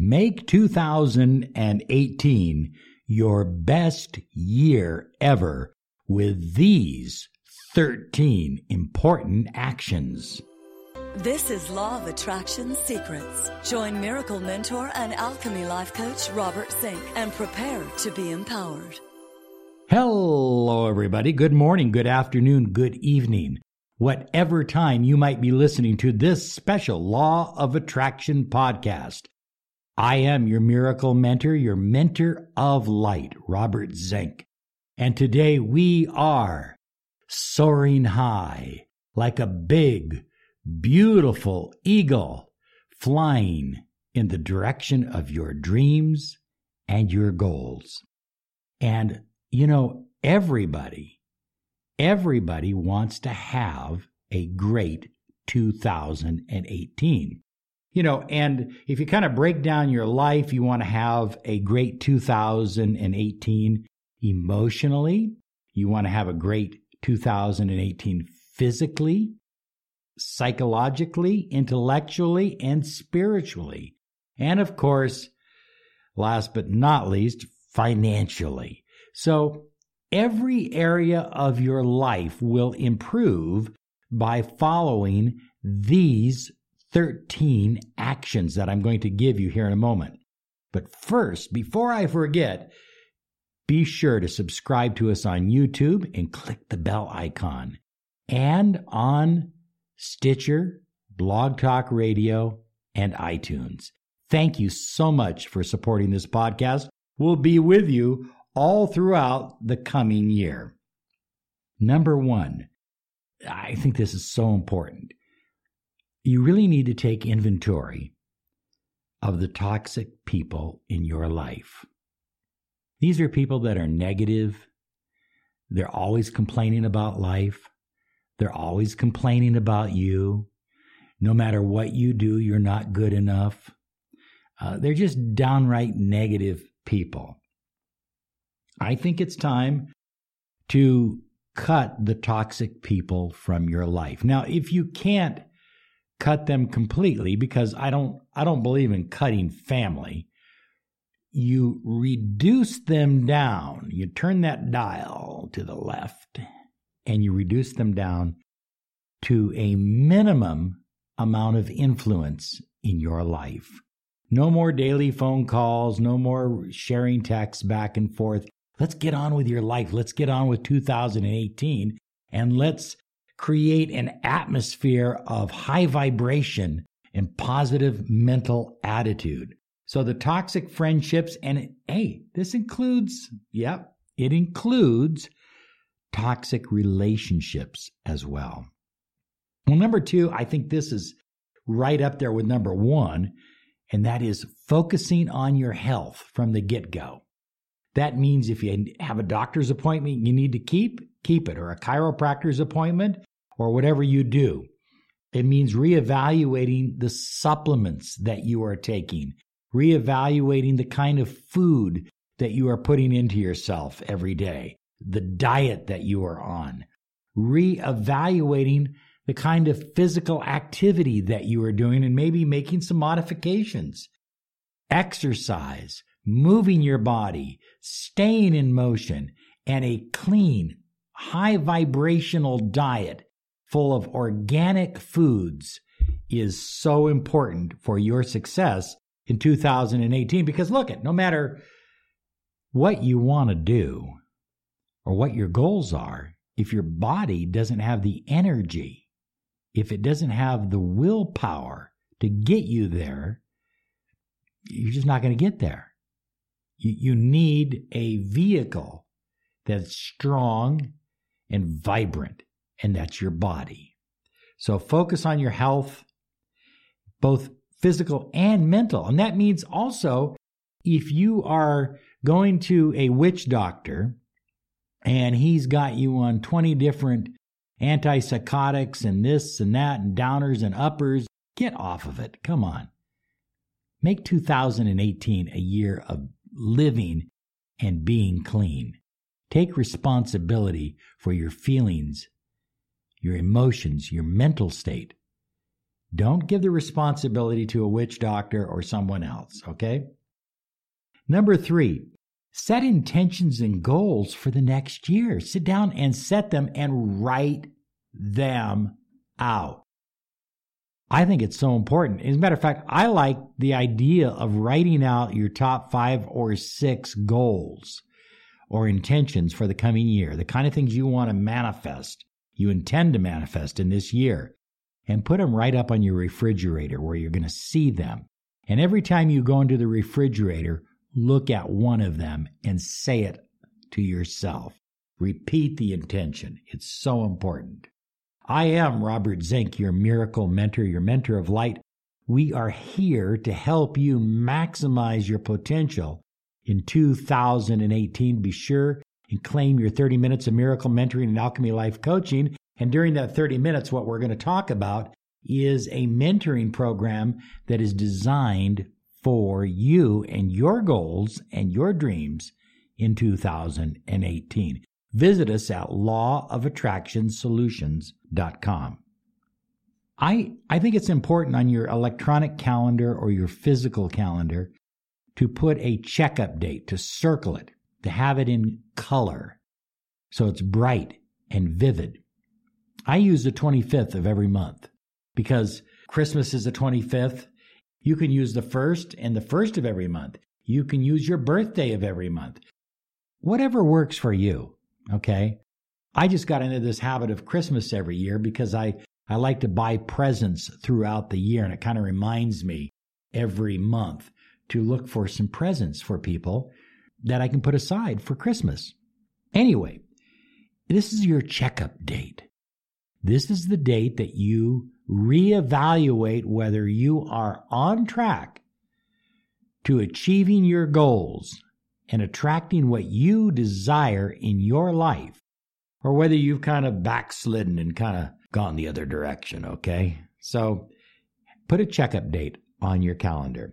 Make 2018 your best year ever with these 13 important actions. This is Law of Attraction Secrets. Join Miracle Mentor and Alchemy Life Coach Robert Zink and prepare to be empowered. Hello, everybody. Good morning, good afternoon, good evening. Whatever time you might be listening to this special Law of Attraction podcast. I am your miracle mentor, your mentor of light, Robert Zink. And today we are soaring high like a big, beautiful eagle flying in the direction of your dreams and your goals. And, you know, everybody wants to have a great 2018. You know, and if you kind of break down your life, you want to have a great 2018 emotionally. You want to have a great 2018 physically, psychologically, intellectually, and spiritually. And of course, last but not least, financially. So every area of your life will improve by following these 13 actions that I'm going to give you here in a moment. But first, before I forget, be sure to subscribe to us on YouTube and click the bell icon. And on Stitcher, Blog Talk Radio, and iTunes. Thank you so much for supporting this podcast. We'll be with you all throughout the coming year. Number one, I think this is so important. You really need to take inventory of the toxic people in your life. These are people that are negative. They're always complaining about life. They're always complaining about you. No matter what you do, you're not good enough. They're just downright negative people. I think it's time to cut the toxic people from your life. Now, if you can't cut them completely, because I don't believe in cutting family, you reduce them down. You turn that dial to the left and you reduce them down to a minimum amount of influence in your life. No more daily phone calls, no more sharing texts back and forth. Let's get on with your life. Let's get on with 2018 and let's create an atmosphere of high vibration and positive mental attitude. So the toxic friendships, and this includes, it includes toxic relationships as well. Well, number two, I think this is right up there with number one, and that is focusing on your health from the get-go. That means if you have a doctor's appointment you need to keep it, or a chiropractor's appointment, or whatever you do. It means reevaluating the supplements that you are taking, reevaluating the kind of food that you are putting into yourself every day, the diet that you are on, reevaluating the kind of physical activity that you are doing and maybe making some modifications. Exercise, moving your body, staying in motion, and a clean, high vibrational diet full of organic foods is so important for your success in 2018. Because look, no matter what you want to do or what your goals are, if your body doesn't have the energy, if it doesn't have the willpower to get you there, you're just not going to get there. You need a vehicle that's strong and vibrant, and that's your body. So focus on your health, both physical and mental. And that means also if you are going to a witch doctor and he's got you on 20 different antipsychotics and this and that and downers and uppers, get off of it. Come on. Make 2018 a year of living and being clean. Take responsibility for your feelings, your emotions, your mental state. Don't give the responsibility to a witch doctor or someone else, okay? Number 3, set intentions and goals for the next year. Sit down and set them and write them out. I think it's so important. As a matter of fact, I like the idea of writing out your top 5 or 6 goals or intentions for the coming year, the kind of things you want to manifest, you intend to manifest in this year, and put them right up on your refrigerator where you're going to see them. And every time you go into the refrigerator, look at one of them and say it to yourself. Repeat the intention. It's so important. I am Robert Zink, your miracle mentor, your mentor of light. We are here to help you maximize your potential in 2018. Be sure and claim your 30 minutes of miracle mentoring and alchemy life coaching. And during that 30 minutes, what we're going to talk about is a mentoring program that is designed for you and your goals and your dreams in 2018. Visit us at lawofattractionsolutions.com. I think it's important on your electronic calendar or your physical calendar to put a checkup date, to circle it, to have it in color so it's bright and vivid. I use the 25th of every month because Christmas is the 25th. You can use the 1st and the 1st of every month. You can use your birthday of every month. Whatever works for you, okay? I just got into this habit of Christmas every year because I like to buy presents throughout the year, and it kind of reminds me every month to look for some presents for people that I can put aside for Christmas. Anyway, this is your checkup date. This is the date that you reevaluate whether you are on track to achieving your goals and attracting what you desire in your life, or whether you've kind of backslidden and kind of gone the other direction, okay? So put a checkup date on your calendar.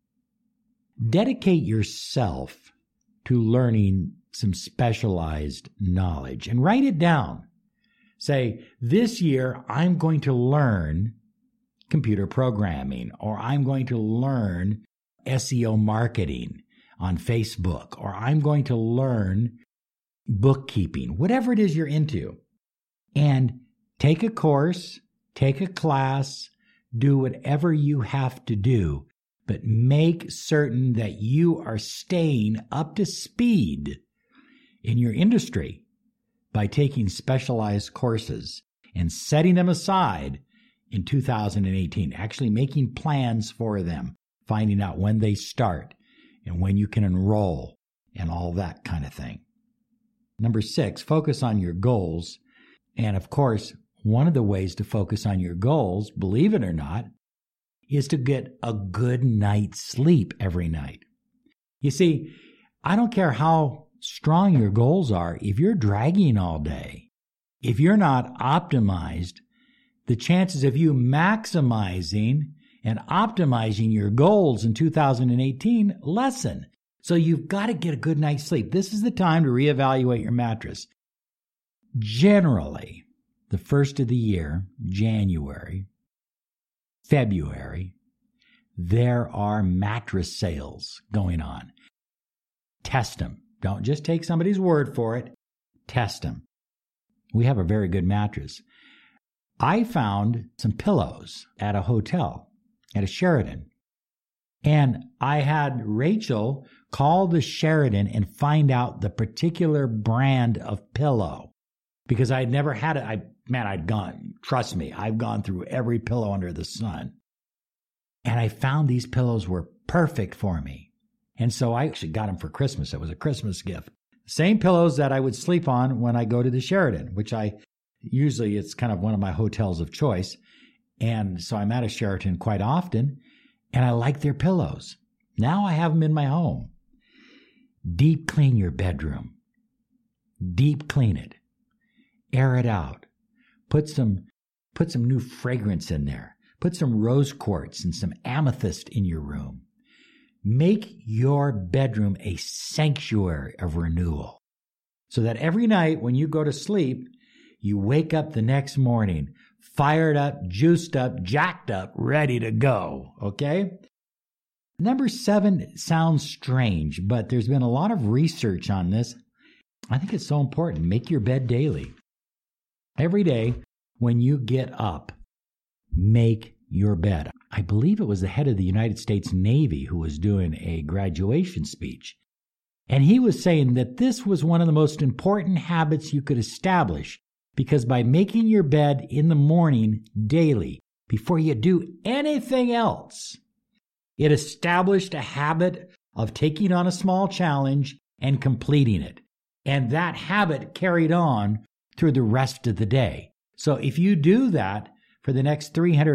Dedicate yourself to learning some specialized knowledge and write it down. Say, this year I'm going to learn computer programming, or I'm going to learn SEO marketing on Facebook, or I'm going to learn bookkeeping, whatever it is you're into. And take a course, take a class, do whatever you have to do, but make certain that you are staying up to speed in your industry by taking specialized courses and setting them aside in 2018, actually making plans for them, finding out when they start and when you can enroll and all that kind of thing. Number 6, focus on your goals. And of course, one of the ways to focus on your goals, believe it or not, is to get a good night's sleep every night. You see, I don't care how strong your goals are, if you're dragging all day, if you're not optimized, the chances of you maximizing and optimizing your goals in 2018 lessen. So you've got to get a good night's sleep. This is the time to reevaluate your mattress. Generally, the first of the year, January, February, there are mattress sales going on. Test them. Don't just take somebody's word for it. Test them. We have a very good mattress. I found some pillows at a hotel, at a Sheraton. And I had Rachel call the Sheraton and find out the particular brand of pillow. Because I'd never had it. Trust me, I've gone through every pillow under the sun. And I found these pillows were perfect for me. And so I actually got them for Christmas. It was a Christmas gift. Same pillows that I would sleep on when I go to the Sheraton, which it's kind of one of my hotels of choice. And so I'm at a Sheraton quite often, and I like their pillows. Now I have them in my home. Deep clean your bedroom. Deep clean it. Air it out. Put some new fragrance in there. Put some rose quartz and some amethyst in your room. Make your bedroom a sanctuary of renewal so that every night when you go to sleep, you wake up the next morning fired up, juiced up, jacked up, ready to go. Okay? Number 7 sounds strange, but there's been a lot of research on this. I think it's so important. Make your bed daily. Every day when you get up, make your bed. I believe it was the head of the United States Navy who was doing a graduation speech. And he was saying that this was one of the most important habits you could establish, because by making your bed in the morning daily, before you do anything else, it established a habit of taking on a small challenge and completing it. And that habit carried on through the rest of the day. So if you do that for the next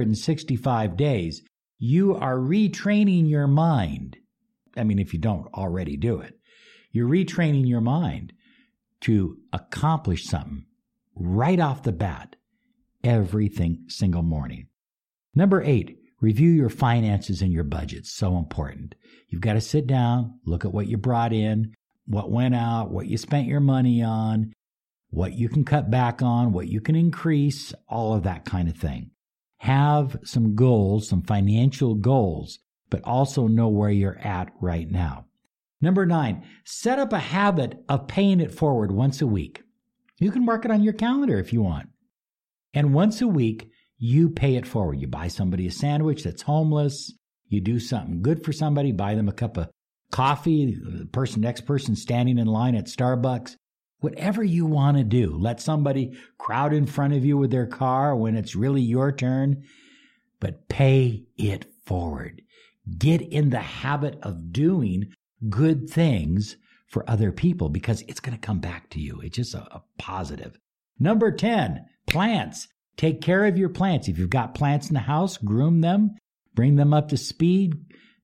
365 days, you are retraining your mind. I mean, if you don't already do it, you're retraining your mind to accomplish something right off the bat every single morning. Number 8, review your finances and your budget. So important. You've got to sit down, look at what you brought in, what went out, what you spent your money on, what you can cut back on, what you can increase, all of that kind of thing. Have some goals, some financial goals, but also know where you're at right now. Number 9, set up a habit of paying it forward once a week. You can mark it on your calendar if you want. And once a week, you pay it forward. You buy somebody a sandwich that's homeless. You do something good for somebody, buy them a cup of coffee, the next person standing in line at Starbucks. Whatever you want to do. Let somebody crowd in front of you with their car when it's really your turn, but pay it forward. Get in the habit of doing good things for other people, because it's going to come back to you. It's just a positive. Number 10, plants. Take care of your plants. If you've got plants in the house, groom them, bring them up to speed,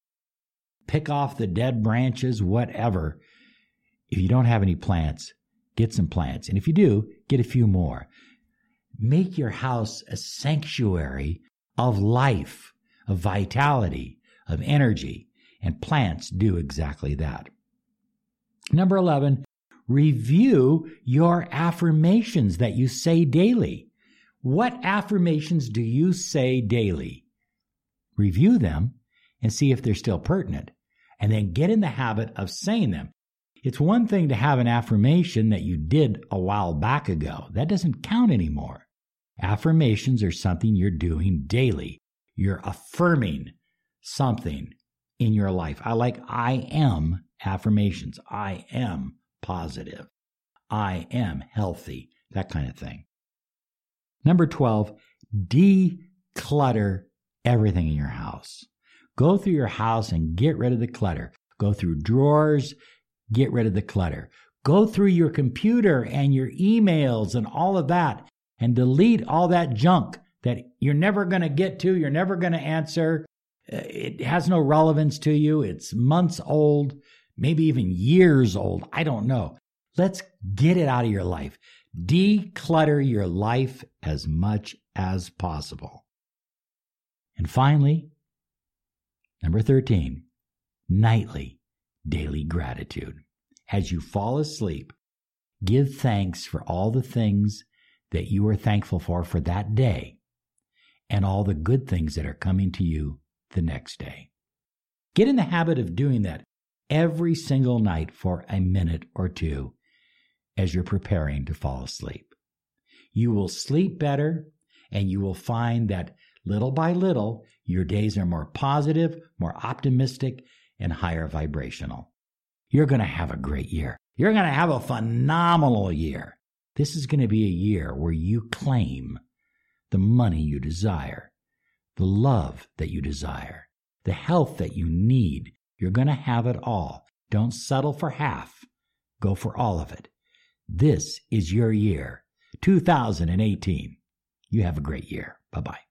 pick off the dead branches, whatever. If you don't have any plants, get some plants. And if you do, get a few more. Make your house a sanctuary of life, of vitality, of energy. And plants do exactly that. Number 11, review your affirmations that you say daily. What affirmations do you say daily? Review them and see if they're still pertinent. And then get in the habit of saying them. It's one thing to have an affirmation that you did a while back ago. That doesn't count anymore. Affirmations are something you're doing daily. You're affirming something in your life. I am affirmations. I am positive. I am healthy. That kind of thing. Number 12, declutter everything in your house. Go through your house and get rid of the clutter. Go through drawers, get rid of the clutter. Go through your computer and your emails and all of that and delete all that junk that you're never going to get to, you're never going to answer. It has no relevance to you. It's months old, maybe even years old. I don't know. Let's get it out of your life. Declutter your life as much as possible. And finally, number 13, nightly daily gratitude. As you fall asleep, give thanks for all the things that you are thankful for that day, and all the good things that are coming to you the next day. Get in the habit of doing that every single night for a minute or two as you're preparing to fall asleep. You will sleep better, and you will find that little by little, your days are more positive, more optimistic, and higher vibrational. You're going to have a great year. You're going to have a phenomenal year. This is going to be a year where you claim the money you desire, the love that you desire, the health that you need. You're going to have it all. Don't settle for half. Go for all of it. This is your year, 2018. You have a great year. Bye-bye.